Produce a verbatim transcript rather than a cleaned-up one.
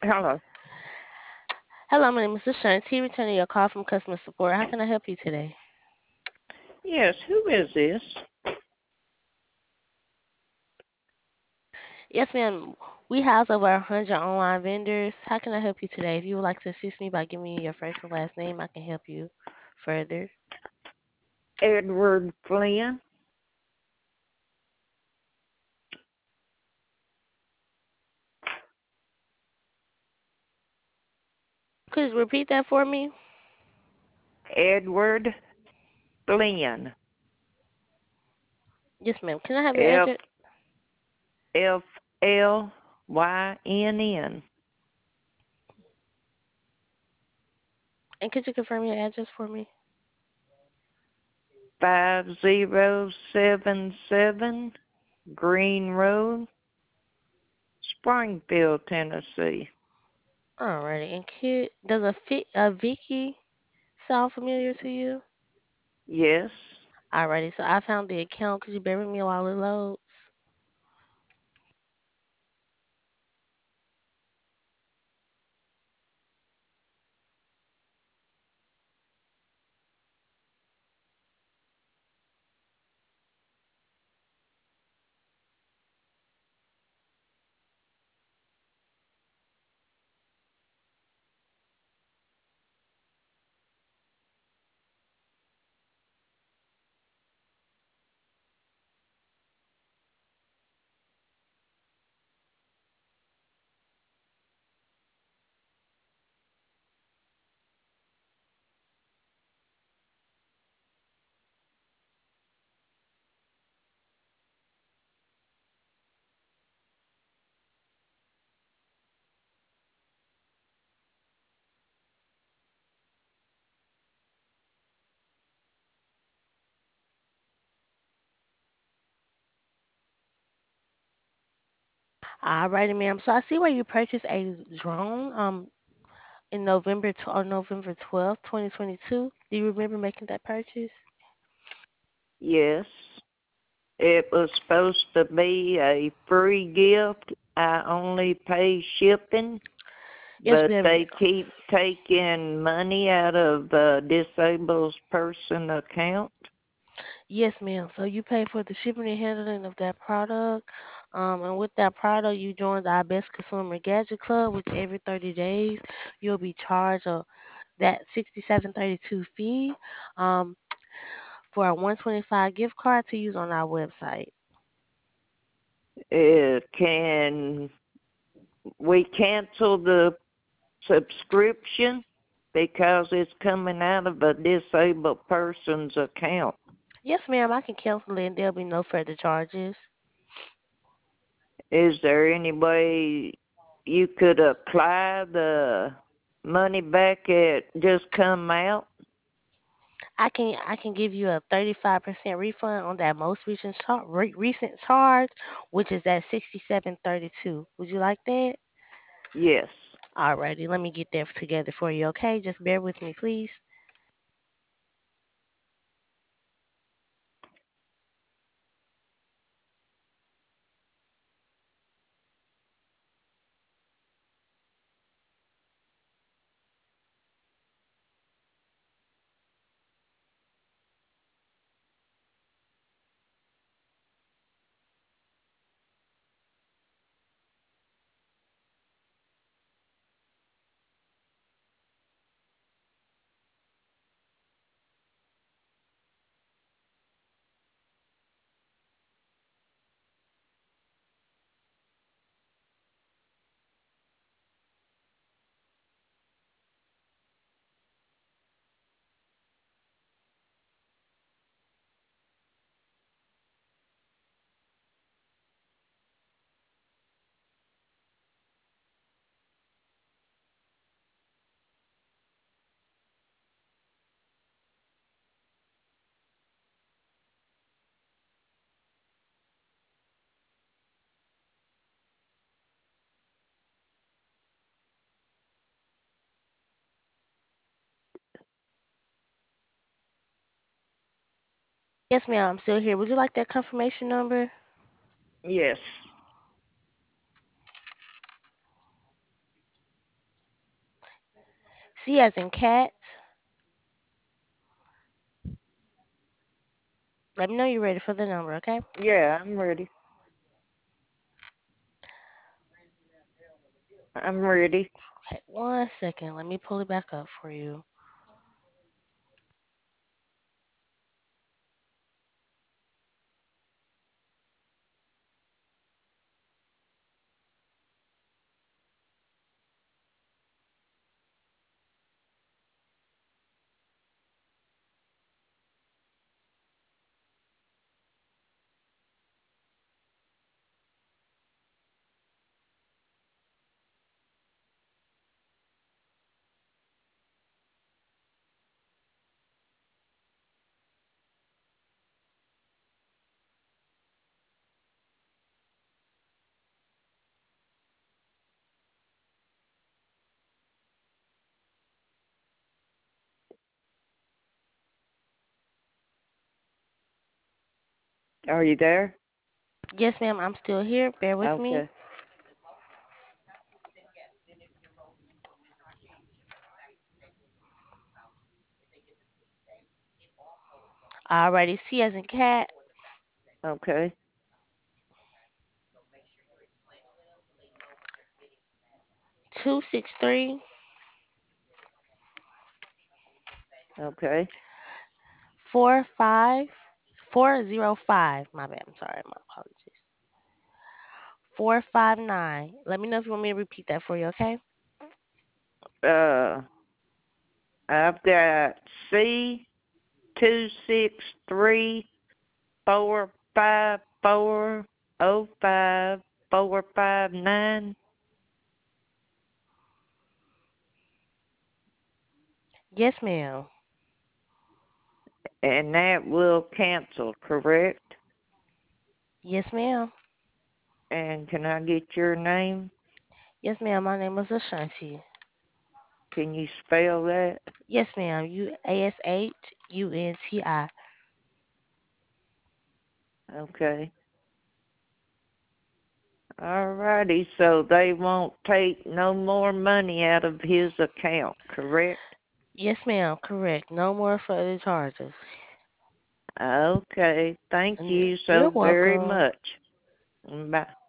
Hello. Hello, my name is Ashanti, returning your call from customer support. How can I help you today? Yes, who is this? Yes, ma'am. We house over one hundred online vendors. How can I help you today? If you would like to assist me by giving me your first and last name, I can help you further. Edward Flynn. Could you repeat that for me? Edward Flynn. Yes, ma'am. Can I have your F address? F L Y N N. And could you confirm your address for me? Five zero seven seven Green Road, Springfield, Tennessee. Alrighty. And could, does a, fi- a Vicky sound familiar to you? Yes. Alrighty. So I found the account. Could you bear with me while it loads? Alrighty, ma'am. So I see where you purchased a drone. Um, in November tw- on November twelfth, twenty twenty-two. Do you remember making that purchase? Yes. It was supposed to be a free gift. I only pay shipping, Yes, but ma'am. they keep taking money out of the disabled person account. Yes, ma'am. So you pay for the shipping and handling of that product. Um, and with that product, you joined our Best Consumer Gadget Club, which every thirty days you'll be charged a, that sixty-seven thirty-two fee um, for a one twenty-five gift card to use on our website. Uh, can we cancel the subscription because it's coming out of a disabled person's account? Yes, ma'am. I can cancel it and there'll be no further charges. Is there any way you could apply the money back it just come out? I can I can give you a thirty-five percent refund on that most recent char- re- recent charge, which is at sixty-seven thirty-two. Would you like that? Yes. Alrighty, let me get that together for you. Okay, just bear with me, please. Yes, ma'am. I'm still here. Would you like that confirmation number? Yes. C as in cat. Let me know you're ready for the number, okay? Yeah, I'm ready. I'm ready. Okay, one second. Let me pull it back up for you. Are you there? Yes, ma'am. I'm still here. Bear with me. Okay. Alrighty. C as in cat. Okay. Two six three Okay. four five four zero five. My bad. I'm sorry. My apologies. Four five nine. Let me know if you want me to repeat that for you, okay? Uh, I've got C two six three four five four oh five four five nine, Yes, ma'am. and that will cancel, correct? Yes, ma'am. And can I get your name? Yes, ma'am. My name is Ashanti. Can you spell that? Yes, ma'am. U A S H U N T I. Okay. Alrighty, so they won't take no more money out of his account, correct? Yes, ma'am. Correct. No more further charges. Okay, thank And you you're so very welcome. much. Bye.